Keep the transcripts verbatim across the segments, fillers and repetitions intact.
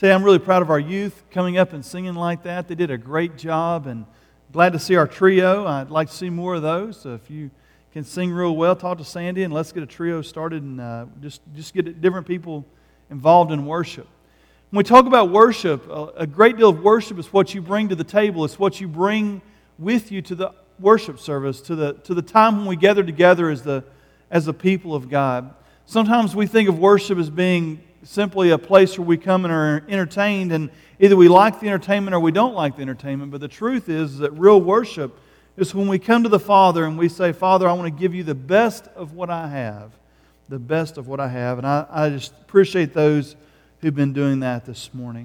Tell you, I'm really proud of our youth coming up and singing like that. They did a great job, and glad to see our trio. I'd like to see more of those. So if you can sing real well, talk to Sandy, and let's get a trio started and uh, just, just get different people involved in worship. When we talk about worship, a great deal of worship is what you bring to the table. It's what you bring with you to the worship service, to the to the time when we gather together as the as the people of God. Sometimes we think of worship as being simply a place where we come and are entertained, and either we like the entertainment or we don't like the entertainment. But the truth is that real worship is when we come to the Father and we say, Father, I want to give you the best of what I have. The best of what I have. And I, I just appreciate those who've been doing that this morning.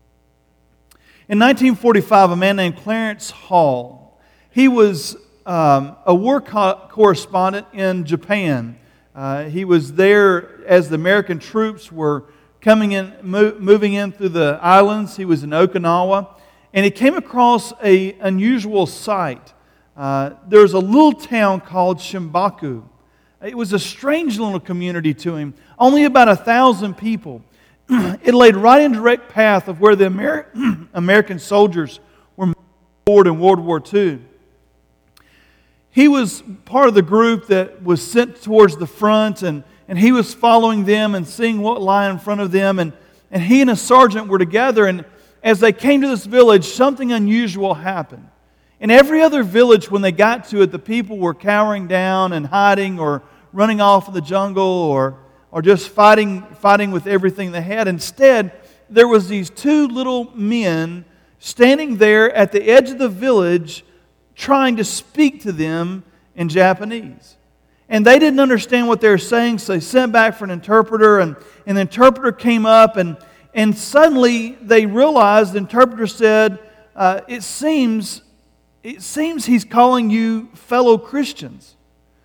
In nineteen forty-five, a man named Clarence Hall, he was um, a war co- correspondent in Japan. Uh, he was there as the American troops were coming in, mo- moving in through the islands. He was in Okinawa, and he came across an unusual sight. Uh, there's a little town called Shimbaku. It was a strange little community to him, only about a thousand people. It laid right in direct path of where the Ameri- American soldiers were moving forward in World War Two. He was part of the group that was sent towards the front, and, and he was following them and seeing what lay in front of them. And, and he and a sergeant were together, and as they came to this village, something unusual happened. In every other village, when they got to it, the people were cowering down and hiding or running off in the jungle or, or just fighting, fighting with everything they had. Instead, there was these two little men standing there at the edge of the village trying to speak to them in Japanese. And they didn't understand what they were saying, so they sent back for an interpreter, and, and the interpreter came up, and, and suddenly they realized, the interpreter said, uh, it seems, it seems he's calling you fellow Christians.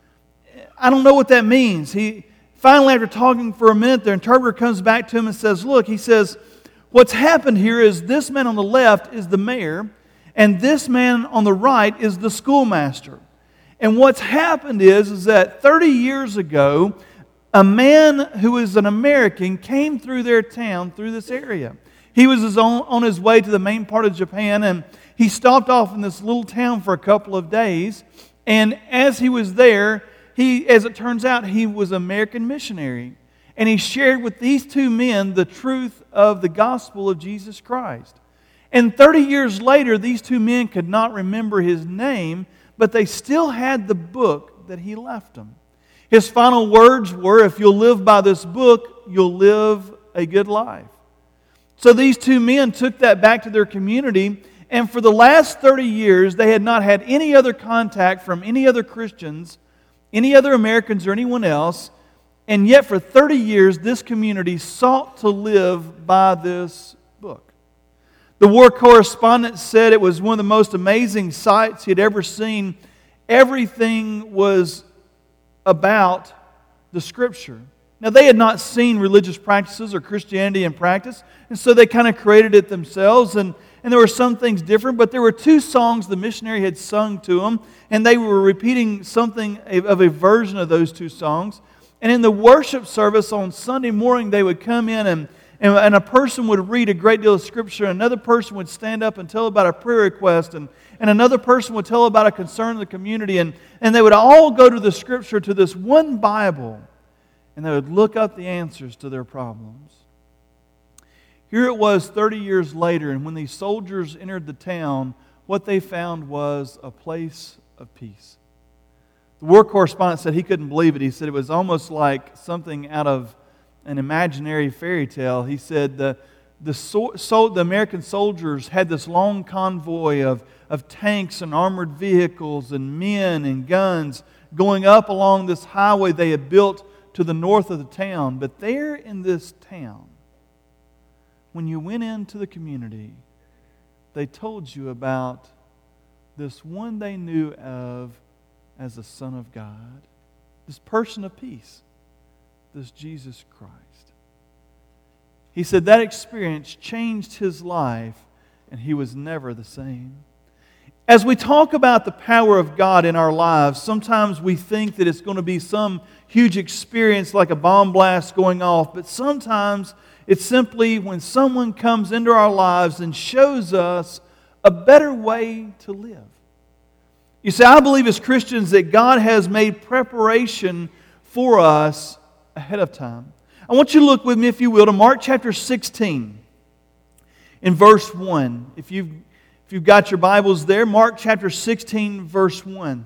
I don't know what that means. He finally, after talking for a minute, the interpreter comes back to him and says, look, he says, what's happened here is this man on the left is the mayor, and this man on the right is the schoolmaster. And what's happened is, is that thirty years ago, a man who is an American came through their town, through this area. He was on, on his way to the main part of Japan, and he stopped off in this little town for a couple of days. And as he was there, he, as it turns out, he was an American missionary. And he shared with these two men the truth of the gospel of Jesus Christ. And thirty years later, these two men could not remember his name, but they still had the book that he left them. His final words were, if you'll live by this book, you'll live a good life. So these two men took that back to their community, and for the last thirty years, they had not had any other contact from any other Christians, any other Americans or anyone else, and yet for thirty years, this community sought to live by this book. The war correspondent said it was one of the most amazing sights he had ever seen. Everything was about the Scripture. Now, they had not seen religious practices or Christianity in practice, and so they kind of created it themselves, and, and there were some things different, but there were two songs the missionary had sung to them, and they were repeating something of a version of those two songs. And in the worship service on Sunday morning, they would come in and And, and a person would read a great deal of Scripture, and another person would stand up and tell about a prayer request, and, and another person would tell about a concern in the community, and, and they would all go to the Scripture, to this one Bible, and they would look up the answers to their problems. Here it was thirty years later, and when these soldiers entered the town, what they found was a place of peace. The war correspondent said he couldn't believe it. He said it was almost like something out of an imaginary fairy tale. He said the the, so, so, the American soldiers had this long convoy of, of tanks and armored vehicles and men and guns going up along this highway they had built to the north of the town. But there in this town, when you went into the community, they told you about this one they knew of as the Son of God, this person of peace, this Jesus Christ. He said that experience changed his life, and he was never the same. As we talk about the power of God in our lives, sometimes we think that it's going to be some huge experience like a bomb blast going off, but sometimes It's simply when someone comes into our lives and shows us a better way to live. You see, I believe as Christians that God has made preparation for us ahead of time. I want you to look with me, if you will, to Mark chapter sixteen in verse one. If you've, if you've got your Bibles there, Mark chapter sixteen, verse one.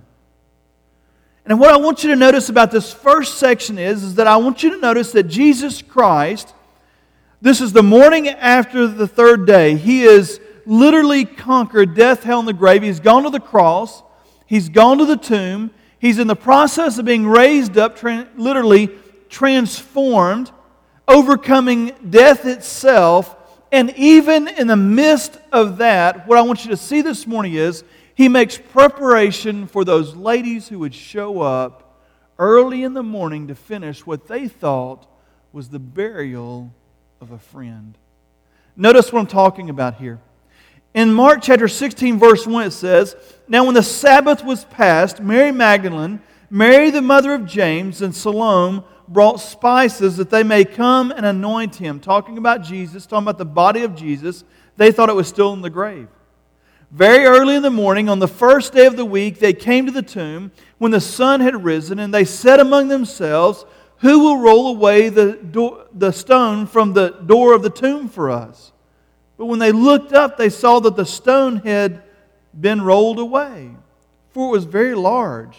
And what I want you to notice about this first section is, is that I want you to notice that Jesus Christ, this is the morning after the third day. He has literally conquered death, hell, and the grave. He's gone to the cross. He's gone to the tomb. He's in the process of being raised up, tra- literally transformed, overcoming death itself. And even in the midst of that, what I want you to see this morning is He makes preparation for those ladies who would show up early in the morning to finish what they thought was the burial of a friend. Notice what I'm talking about here. In Mark chapter sixteen, verse one, it says, "Now when the Sabbath was past, Mary Magdalene, Mary the mother of James, and Salome brought spices that they may come and anoint Him." Talking about Jesus, talking about the body of Jesus. They thought it was still in the grave. Very early in the morning, on the first day of the week, they came to the tomb when the sun had risen, and they said among themselves, "Who will roll away the, door, the stone from the door of the tomb for us?" But when they looked up, they saw that the stone had been rolled away, for it was very large.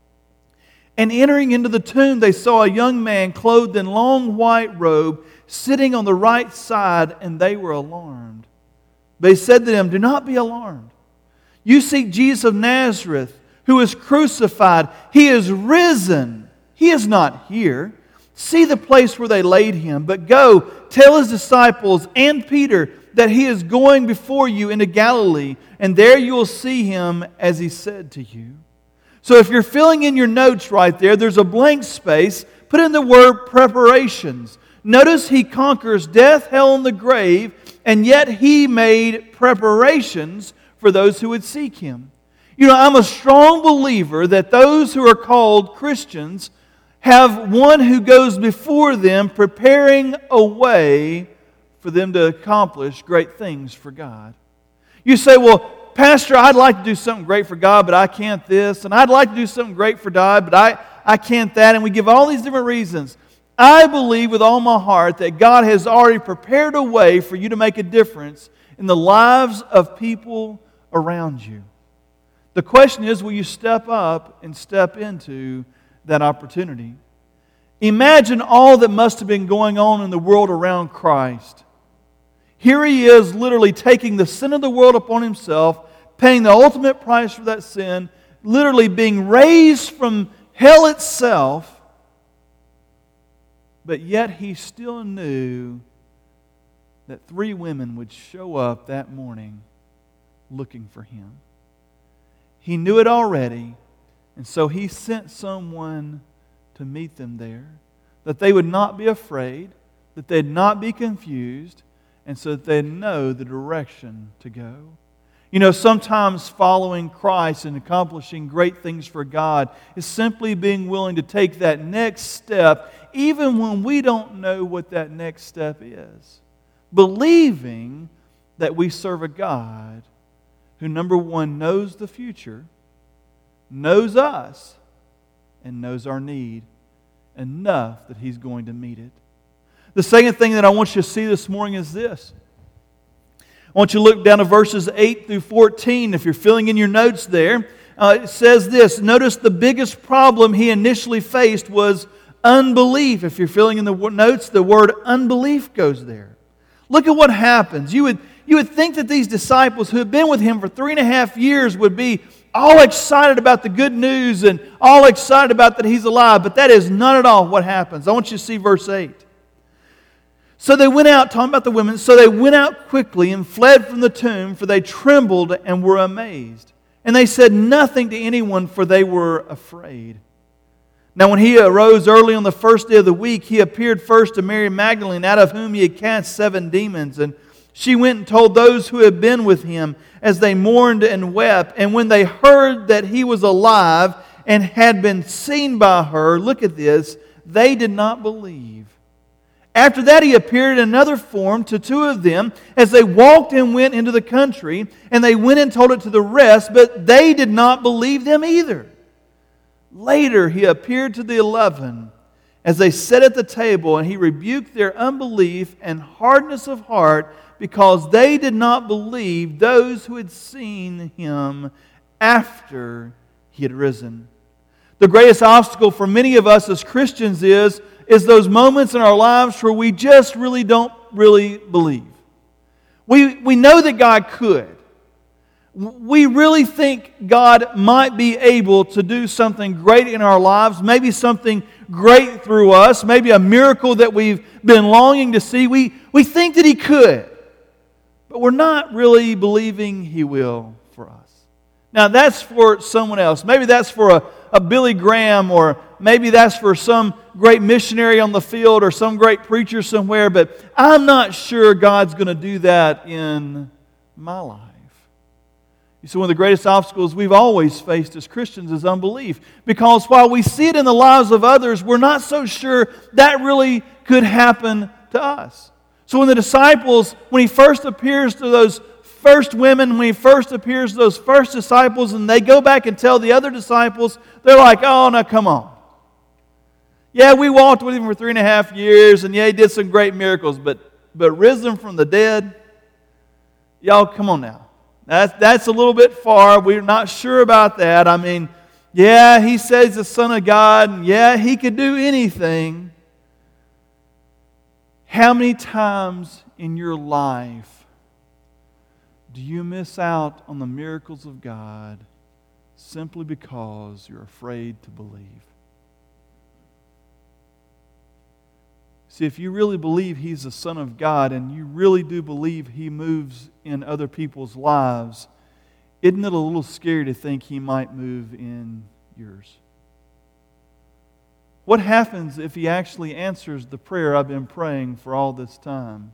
And entering into the tomb, they saw a young man clothed in long white robe, sitting on the right side, and they were alarmed. They said to them, "Do not be alarmed. You seek Jesus of Nazareth, who was crucified. He is risen. He is not here. See the place where they laid Him. But go, tell His disciples and Peter that He is going before you into Galilee, and there you will see Him as He said to you." So if you're filling in your notes right there, there's a blank space. Put in the word preparations. Notice He conquers death, hell, and the grave, and yet He made preparations for those who would seek Him. You know, I'm a strong believer that those who are called Christians have one who goes before them, preparing a way for them to accomplish great things for God. You say, "Well, Pastor, I'd like to do something great for God, but I can't this. And I'd like to do something great for God, but I, I can't that." And we give all these different reasons. I believe with all my heart that God has already prepared a way for you to make a difference in the lives of people around you. The question is, will you step up and step into that opportunity? Imagine all that must have been going on in the world around Christ. Here He is literally taking the sin of the world upon Himself, paying the ultimate price for that sin, literally being raised from hell itself, but yet He still knew that three women would show up that morning looking for Him. He knew it already, and so He sent someone to meet them there, that they would not be afraid, that they'd not be confused, and so that they'd know the direction to go. You know, sometimes following Christ and accomplishing great things for God is simply being willing to take that next step, even when we don't know what that next step is. Believing that we serve a God who, number one, knows the future, knows us, and knows our need enough that He's going to meet it. The second thing that I want you to see this morning is this. I want you to look down to verses eight through fourteen. If you're filling in your notes there, uh, it says this. Notice the biggest problem He initially faced was unbelief. If you're filling in the notes, the word unbelief goes there. Look at what happens. You would, you would think that these disciples who had been with Him for three and a half years would be all excited about the good news and all excited about that He's alive, but that is not at all what happens. I want you to see verse eight. So they went out, talking about the women, so they went out quickly and fled from the tomb, for they trembled and were amazed. And they said nothing to anyone, for they were afraid. Now when He arose early on the first day of the week, He appeared first to Mary Magdalene, out of whom He had cast seven demons. And she went and told those who had been with Him, as they mourned and wept. And when they heard that He was alive and had been seen by her, look at this, they did not believe. After that, he appeared in another form to two of them as they walked and went into the country, and they went and told it to the rest, but they did not believe them either. Later, he appeared to the eleven as they sat at the table, and he rebuked their unbelief and hardness of heart because they did not believe those who had seen him after he had risen. The greatest obstacle for many of us as Christians is, is those moments in our lives where we just really don't really believe. We, we know that God could. We really think God might be able to do something great in our lives, maybe something great through us, maybe a miracle that we've been longing to see. We, we think that He could, but we're not really believing He will for us. Now, that's for someone else. Maybe that's for a, a Billy Graham, or maybe that's for some great missionary on the field or some great preacher somewhere, but I'm not sure God's going to do that in my life. You see, one of the greatest obstacles we've always faced as Christians is unbelief. Because while we see it in the lives of others, we're not so sure that really could happen to us. So when the disciples, when He first appears to those first women, when He first appears to those first disciples, and they go back and tell the other disciples, they're like, oh, no, come on. Yeah, we walked with Him for three and a half years, and yeah, He did some great miracles, but, but risen from the dead, y'all, come on now. That's, that's a little bit far. We're not sure about that. I mean, yeah, He says He's the Son of God, and yeah, He could do anything. How many times in your life do you miss out on the miracles of God simply because you're afraid to believe? See, if you really believe He's the Son of God, and you really do believe He moves in other people's lives, isn't it a little scary to think He might move in yours? What happens if He actually answers the prayer I've been praying for all this time?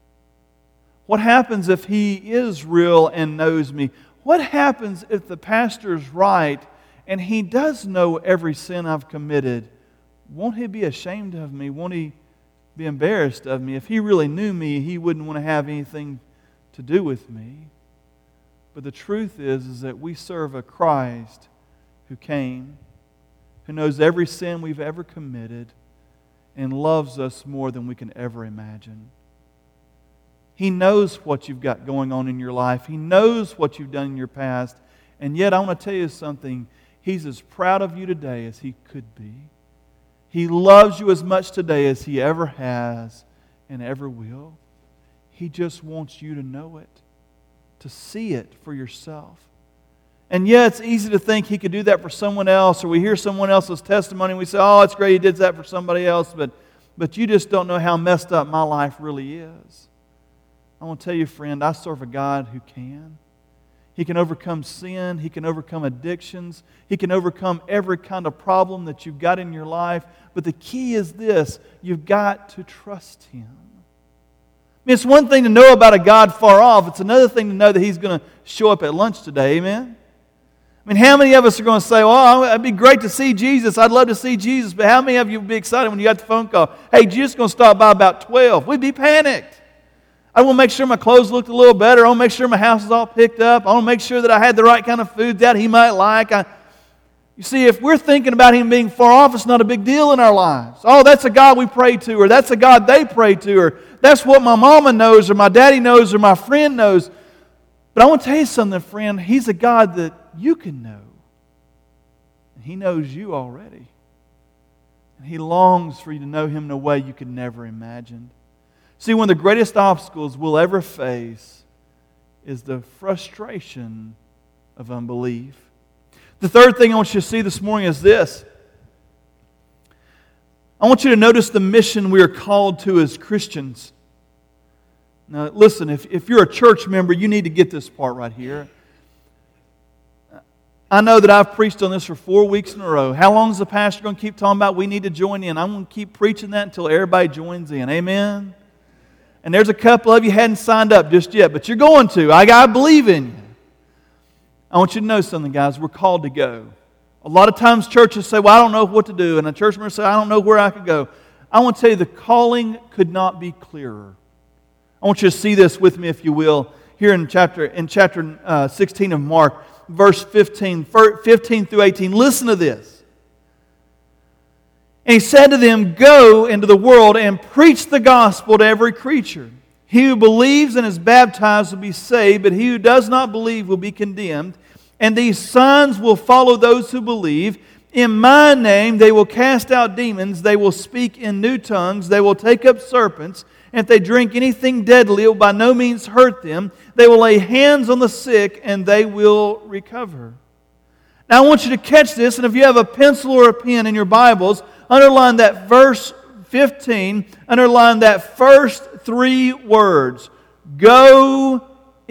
What happens if He is real and knows me? What happens if the pastor's right and he does know every sin I've committed? Won't he be ashamed of me? Won't he be embarrassed of me? If he really knew me, he wouldn't want to have anything to do with me. But the truth is, is that we serve a Christ who came, who knows every sin we've ever committed, and loves us more than we can ever imagine. He knows what you've got going on in your life. He knows what you've done in your past. And yet, I want to tell you something. He's as proud of you today as He could be. He loves you as much today as He ever has and ever will. He just wants you to know it, to see it for yourself. And yeah, it's easy to think He could do that for someone else, or we hear someone else's testimony and we say, oh, it's great He did that for somebody else, but, but you just don't know how messed up my life really is. I want to tell you, friend, I serve a God who can. He can overcome sin. He can overcome addictions. He can overcome every kind of problem that you've got in your life. But the key is this: you've got to trust Him. I mean, it's one thing to know about a God far off. It's another thing to know that He's going to show up at lunch today. Amen? I mean, how many of us are going to say, well, it'd be great to see Jesus. I'd love to see Jesus. But how many of you would be excited when you got the phone call? Hey, Jesus is going to stop by about twelve. We'd be panicked. I want to make sure my clothes looked a little better. I want to make sure my house is all picked up. I want to make sure that I had the right kind of food that He might like. I, you see, if we're thinking about Him being far off, it's not a big deal in our lives. Oh, that's a God we pray to, or that's a God they pray to, or that's what my mama knows, or my daddy knows, or my friend knows. But I want to tell you something, friend. He's a God that you can know. And He knows you already. And He longs for you to know Him in a way you could never imagine. See, one of the greatest obstacles we'll ever face is the frustration of unbelief. The third thing I want you to see this morning is this. I want you to notice the mission we are called to as Christians. Now, listen, if, if you're a church member, you need to get this part right here. I know that I've preached on this for four weeks in a row. How long is the pastor going to keep talking about we need to join in? I'm going to keep preaching that until everybody joins in. Amen? And there's a couple of you hadn't signed up just yet, but you're going to. I, I believe in you. I want you to know something, guys. We're called to go. A lot of times churches say, well, I don't know what to do. And a church member says, I don't know where I could go. I want to tell you the calling could not be clearer. I want you to see this with me, if you will, here in chapter in chapter uh, sixteen of Mark, verse fifteen, fifteen through eighteen. Listen to this. And he said to them, "Go into the world and preach the gospel to every creature. He who believes and is baptized will be saved, but he who does not believe will be condemned. And these signs will follow those who believe. In my name they will cast out demons. They will speak in new tongues. They will take up serpents. And if they drink anything deadly, it will by no means hurt them. They will lay hands on the sick, and they will recover." Now I want you to catch this, and if you have a pencil or a pen in your Bibles, underline that verse fifteen, underline that first three words. Go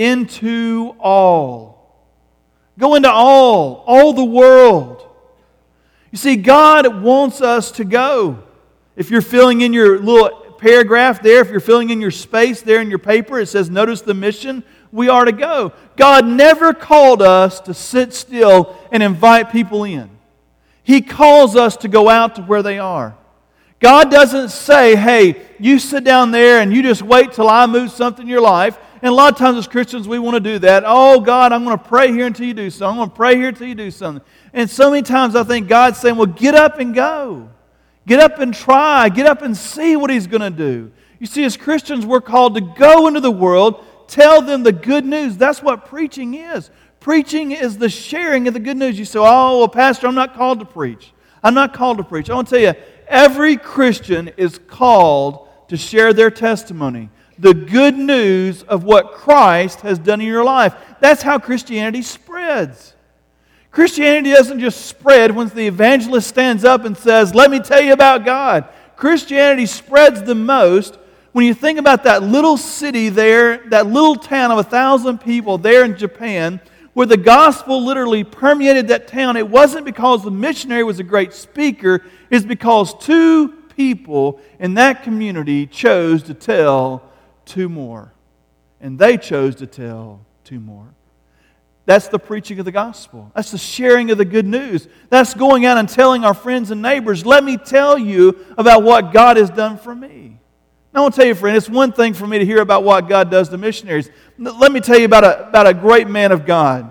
into all. Go into all, all the world. You see, God wants us to go. If you're filling in your little paragraph there, if you're filling in your space there in your paper, it says, notice the mission, we are to go. God never called us to sit still and invite people in. He calls us to go out to where they are. God doesn't say, hey, you sit down there and you just wait till I move something in your life. And a lot of times as Christians we want to do that. Oh, God, I'm going to pray here until you do something. I'm going to pray here until you do something. And so many times I think God's saying, well, get up and go. Get up and try. Get up and see what He's going to do. You see, as Christians, we're called to go into the world, tell them the good news. That's what preaching is. Preaching is the sharing of the good news. You say, oh, well, Pastor, I'm not called to preach. I'm not called to preach. I want to tell you, every Christian is called to share their testimony, the good news of what Christ has done in your life. That's how Christianity spreads. Christianity doesn't just spread when the evangelist stands up and says, let me tell you about God. Christianity spreads the most when you think about that little city there, that little town of a thousand people there in Japan, where the gospel literally permeated that town. It wasn't because the missionary was a great speaker. It's because two people in that community chose to tell two more. And they chose to tell two more. That's the preaching of the gospel. That's the sharing of the good news. That's going out and telling our friends and neighbors, let me tell you about what God has done for me. Now I want to tell you, friend, it's one thing for me to hear about what God does to missionaries. Let me tell you about a, about a great man of God.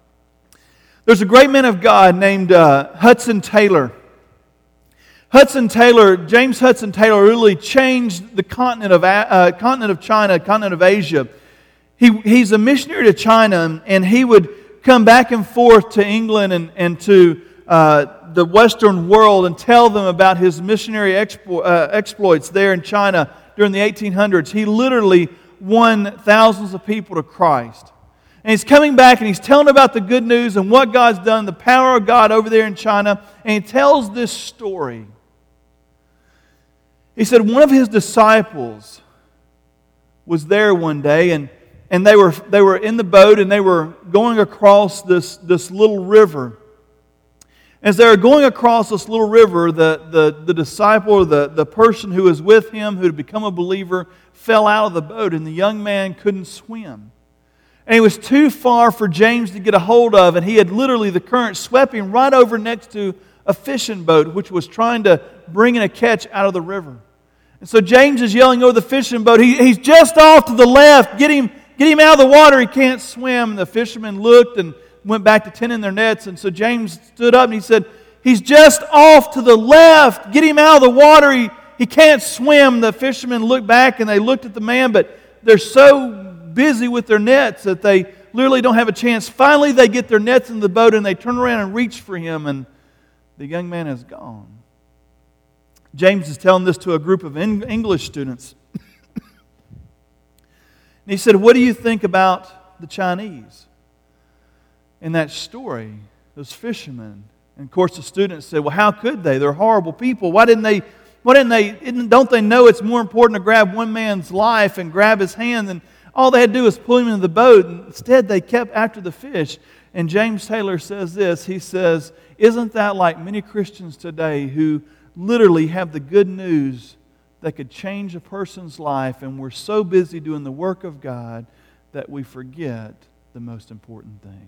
There's a great man of God named uh, Hudson Taylor. Hudson Taylor, James Hudson Taylor, really changed the continent of uh, continent of China, continent of Asia. He, he's a missionary to China, and he would come back and forth to England and, and to uh, the Western world and tell them about his missionary explo- uh, exploits there in China during the eighteen hundreds. He literally won thousands of people to Christ. And he's coming back and he's telling about the good news and what God's done, the power of God over there in China, and he tells this story. He said one of his disciples was there one day, and And they were they were in the boat and they were going across this, this little river. As they were going across this little river, the, the, the disciple or the, the person who was with him, who had become a believer, fell out of the boat, and the young man couldn't swim. And he was too far for James to get a hold of, and he had literally, the current swept him right over next to a fishing boat, which was trying to bring in a catch out of the river. And so James is yelling over the fishing boat, he, he's just off to the left, get him Get him out of the water, he can't swim. The fishermen looked and went back to tending their nets. And so James stood up and he said, he's just off to the left. Get him out of the water, he, he can't swim. The fishermen looked back and they looked at the man, but they're so busy with their nets that they literally don't have a chance. Finally, they get their nets in the boat and they turn around and reach for him, and the young man is gone. James is telling this to a group of English students. And he said, what do you think about the Chinese in that story, those fishermen? And of course the students said, well, how could they? They're horrible people. Why didn't they, why didn't they, don't they know it's more important to grab one man's life and grab his hand than all they had to do was pull him into the boat? And instead they kept after the fish. And James Taylor says this, he says, isn't that like many Christians today who literally have the good news that could change a person's life, and we're so busy doing the work of God that we forget the most important thing.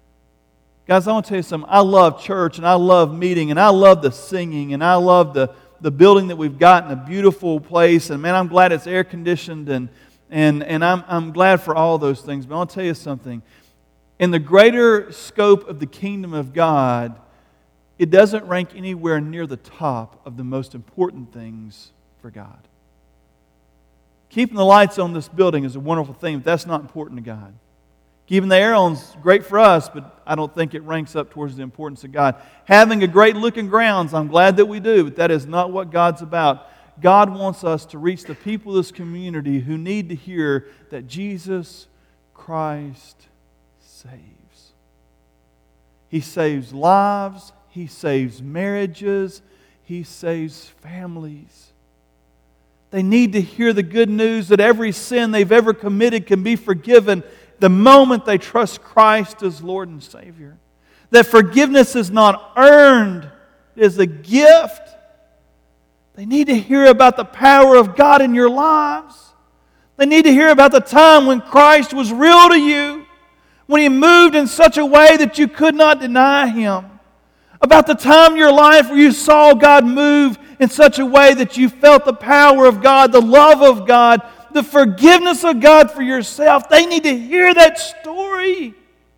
Guys, I want to tell you something. I love church, and I love meeting, and I love the singing, and I love the, the building that we've got in a beautiful place. And man, I'm glad it's air conditioned, and and and I'm I'm glad for all those things. But I'll tell you something. In the greater scope of the kingdom of God, it doesn't rank anywhere near the top of the most important things for God. Keeping the lights on this building is a wonderful thing, but that's not important to God. Keeping the air on is great for us, but I don't think it ranks up towards the importance of God. Having a great looking grounds, I'm glad that we do, but that is not what God's about. God wants us to reach the people of this community who need to hear that Jesus Christ saves. He saves lives. He saves marriages. He saves families. They need to hear the good news that every sin they've ever committed can be forgiven the moment they trust Christ as Lord and Savior. That forgiveness is not earned, it is a gift. They need to hear about the power of God in your lives. They need to hear about the time when Christ was real to you, when He moved in such a way that you could not deny Him. About the time in your life where you saw God move in such a way that you felt the power of God, the love of God, the forgiveness of God for yourself. They need to hear that story.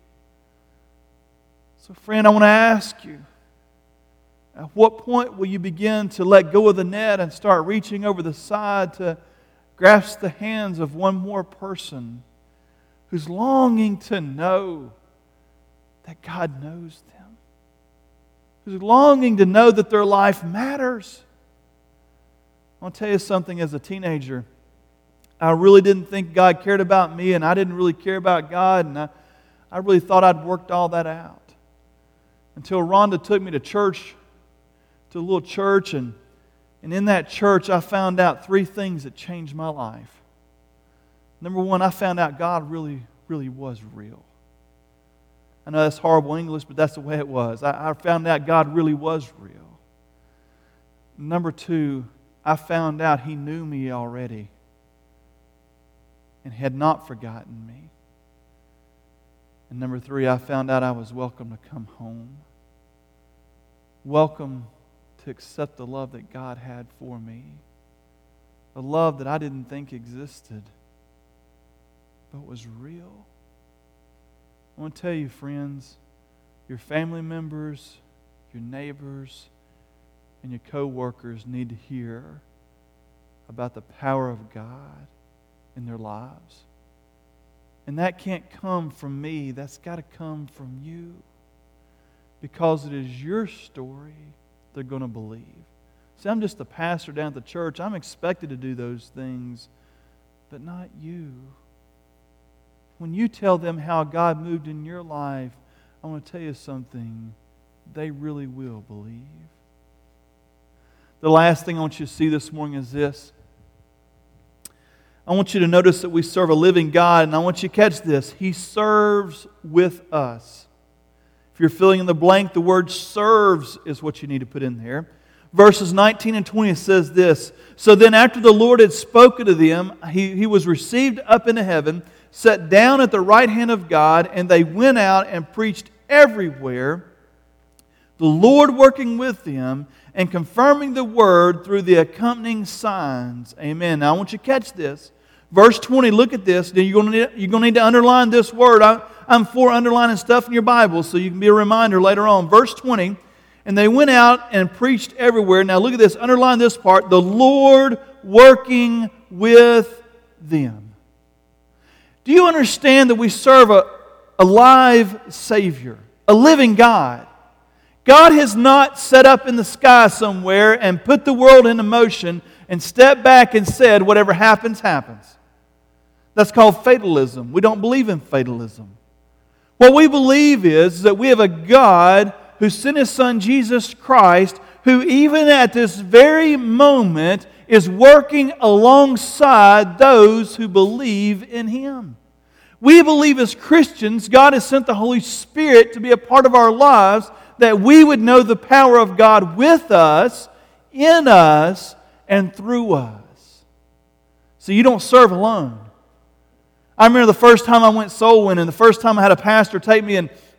So friend, I want to ask you, at what point will you begin to let go of the net and start reaching over the side to grasp the hands of one more person who's longing to know that God knows them? Who's longing to know that their life matters? I want to tell you something. As a teenager, I really didn't think God cared about me, and I didn't really care about God, and I, I really thought I'd worked all that out. Until Rhonda took me to church, to a little church, and, and in that church I found out three things that changed my life. Number one, I found out God really, really was real. I know that's horrible English, but that's the way it was. I, I found out God really was real. Number two, I found out He knew me already and had not forgotten me. And number three, I found out I was welcome to come home. Welcome to accept the love that God had for me. A love that I didn't think existed, but was real. I want to tell you, friends, your family members, your neighbors, and your co-workers need to hear about the power of God in their lives. And that can't come from me. That's got to come from you. Because it is your story they're going to believe. See, I'm just a pastor down at the church. I'm expected to do those things, but not you. When you tell them how God moved in your life, I want to tell you something. They really will believe. The last thing I want you to see this morning is this. I want you to notice that we serve a living God, and I want you to catch this. He serves with us. If you're filling in the blank, the word serves is what you need to put in there. Verses nineteen and twenty says this. So then after the Lord had spoken to them, he, he was received up into heaven, sat down at the right hand of God, and they went out and preached everywhere, the Lord working with them and confirming the word through the accompanying signs. Amen. Now I want you to catch this. Verse twenty, look at this. You're going to need, you're going to, need to underline this word. I, I'm for underlining stuff in your Bible so you can be a reminder later on. Verse twenty, and they went out and preached everywhere. Now look at this. Underline this part. The Lord working with them. Do you understand that we serve a, a live Savior, a living God? God has not set up in the sky somewhere and put the world into motion and stepped back and said, whatever happens, happens. That's called fatalism. We don't believe in fatalism. What we believe is that we have a God who sent His Son Jesus Christ, who even at this very moment is working alongside those who believe in Him. We believe as Christians, God has sent the Holy Spirit to be a part of our lives, that we would know the power of God with us, in us, and through us. So you don't serve alone. I remember the first time I went soul winning, the first time I had a pastor take me and,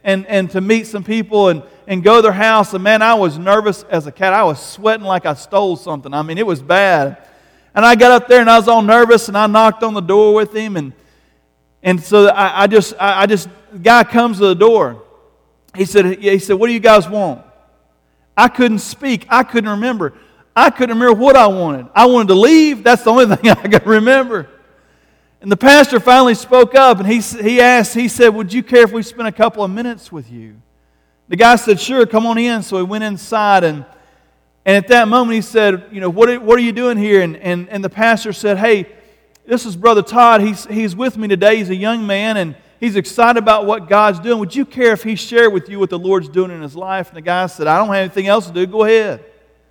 and, and to meet some people and, and go to their house. And man, I was nervous as a cat. I was sweating like I stole something. I mean, it was bad. And I got up there and I was all nervous and I knocked on the door with him. And and so I, I just, I, I just, the guy comes to the door. He said, he said, what do you guys want? I couldn't speak. I couldn't remember. I couldn't remember what I wanted. I wanted to leave. That's the only thing I could remember. And the pastor finally spoke up and he, he asked, he said, would you care if we spent a couple of minutes with you? The guy said, sure, come on in. So he went inside and and at that moment he said, you know, what are, what are you doing here? And, and, and the pastor said, hey, this is Brother Todd. He's, he's with me today. He's a young man and he's excited about what God's doing. Would you care if he shared with you what the Lord's doing in his life? And the guy said, I don't have anything else to do. Go ahead.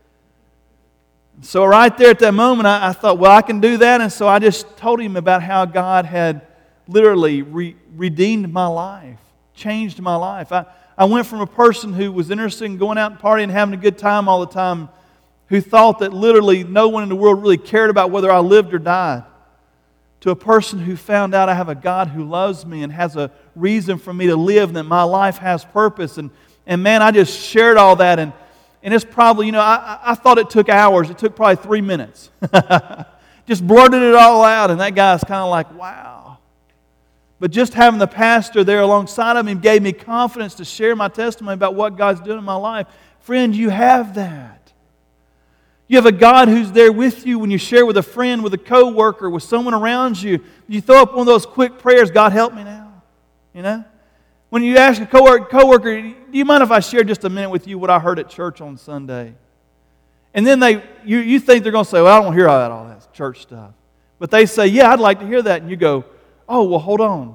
So right there at that moment, I, I thought, well, I can do that. And so I just told him about how God had literally re- redeemed my life, changed my life. I, I went from a person who was interested in going out and partying and having a good time all the time, who thought that literally no one in the world really cared about whether I lived or died, to a person who found out I have a God who loves me and has a reason for me to live, and that my life has purpose. And, and man, I just shared all that. And, and it's probably, you know, I, I thought it took hours. It took probably three minutes. Just blurted it all out. And that guy's kind of like, wow. But just having the pastor there alongside of him gave me confidence to share my testimony about what God's doing in my life. Friend, you have that. You have a God who's there with you when you share with a friend, with a coworker, with someone around you. You throw up one of those quick prayers, God help me now. You know? When you ask a coworker, coworker, do you mind if I share just a minute with you what I heard at church on Sunday? And then they, you, you think they're going to say, well, I don't want to hear all that, all that church stuff. But they say, yeah, I'd like to hear that. And you go, oh, well, hold on.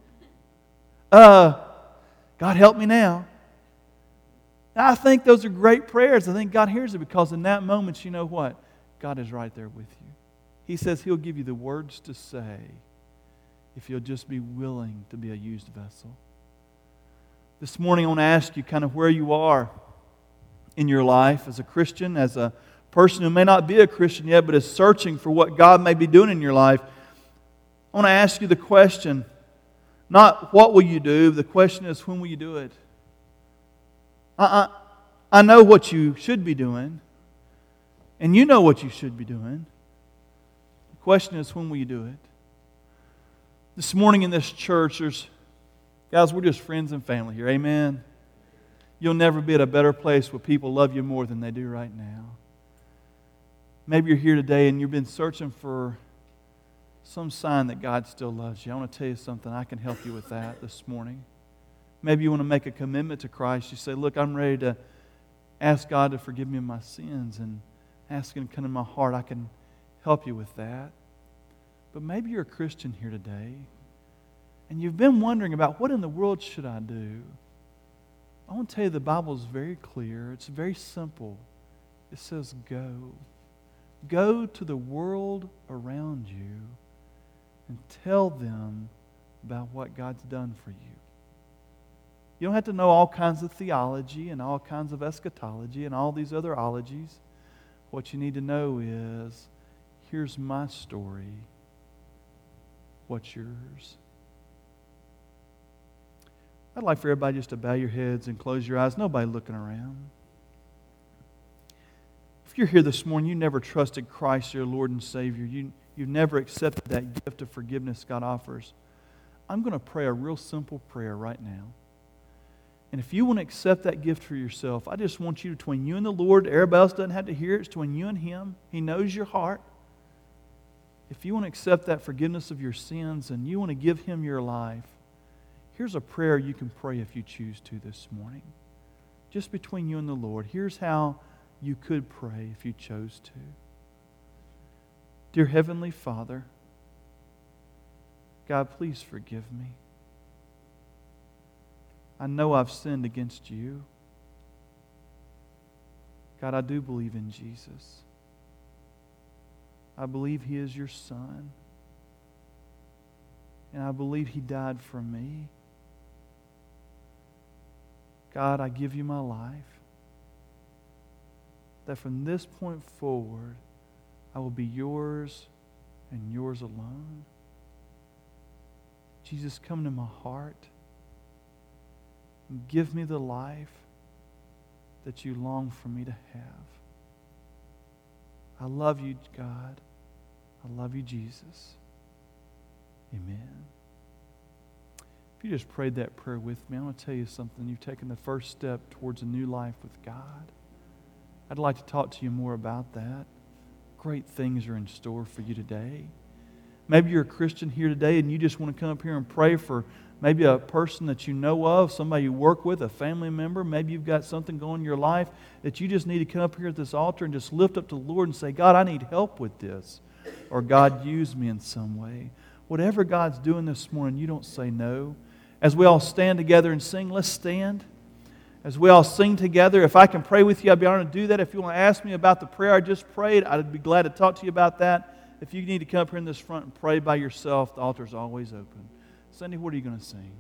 Uh, God help me now. I think those are great prayers. I think God hears it because in that moment, you know what? God is right there with you. He says He'll give you the words to say if you'll just be willing to be a used vessel. This morning, I want to ask you kind of where you are in your life as a Christian, as a person who may not be a Christian yet, but is searching for what God may be doing in your life. I want to ask you the question, not what will you do, the question is when will you do it? I, I, I know what you should be doing, and you know what you should be doing. The question is, when will you do it? This morning in this church, there's, guys, we're just friends and family here. Amen? You'll never be at a better place where people love you more than they do right now. Maybe you're here today and you've been searching for some sign that God still loves you. I want to tell you something. I can help you with that this morning. Maybe you want to make a commitment to Christ. You say, look, I'm ready to ask God to forgive me of my sins and ask Him to come in my heart. I can help you with that. But maybe you're a Christian here today and you've been wondering about what in the world should I do? I want to tell you the Bible is very clear. It's very simple. It says go. Go to the world around you and tell them about what God's done for you. You don't have to know all kinds of theology and all kinds of eschatology and all these other ologies. What you need to know is, here's my story. What's yours? I'd like for everybody just to bow your heads and close your eyes. Nobody looking around. If you're here this morning, you never trusted Christ, your Lord and Savior. You, you've never accepted that gift of forgiveness God offers. I'm going to pray a real simple prayer right now. And if you want to accept that gift for yourself, I just want you, between you and the Lord, everybody else doesn't have to hear it, it's between you and Him. He knows your heart. If you want to accept that forgiveness of your sins and you want to give Him your life, here's a prayer you can pray if you choose to this morning. Just between you and the Lord. Here's how you could pray if you chose to. Dear Heavenly Father, God, please forgive me. I know I've sinned against you. God, I do believe in Jesus. I believe He is your Son. And I believe He died for me. God, I give you my life. That from this point forward, I will be yours and yours alone. Jesus, come into my heart. Give me the life that you long for me to have. I love you, God. I love you, Jesus. Amen. If you just prayed that prayer with me, I want to tell you something. You've taken the first step towards a new life with God. I'd like to talk to you more about that. Great things are in store for you today. Maybe you're a Christian here today and you just want to come up here and pray for maybe a person that you know of, somebody you work with, a family member. Maybe you've got something going in your life that you just need to come up here at this altar and just lift up to the Lord and say, God, I need help with this. Or God, use me in some way. Whatever God's doing this morning, you don't say no. As we all stand together and sing, let's stand. As we all sing together, if I can pray with you, I'd be honored to do that. If you want to ask me about the prayer I just prayed, I'd be glad to talk to you about that. If you need to come up here in this front and pray by yourself, the altar's always open. Cindy, what are you going to sing?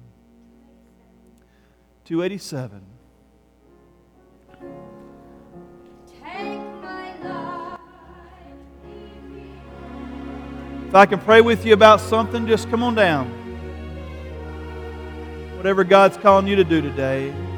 two eighty-seven. Take my life. If I can pray with you about something, just come on down. Whatever God's calling you to do today.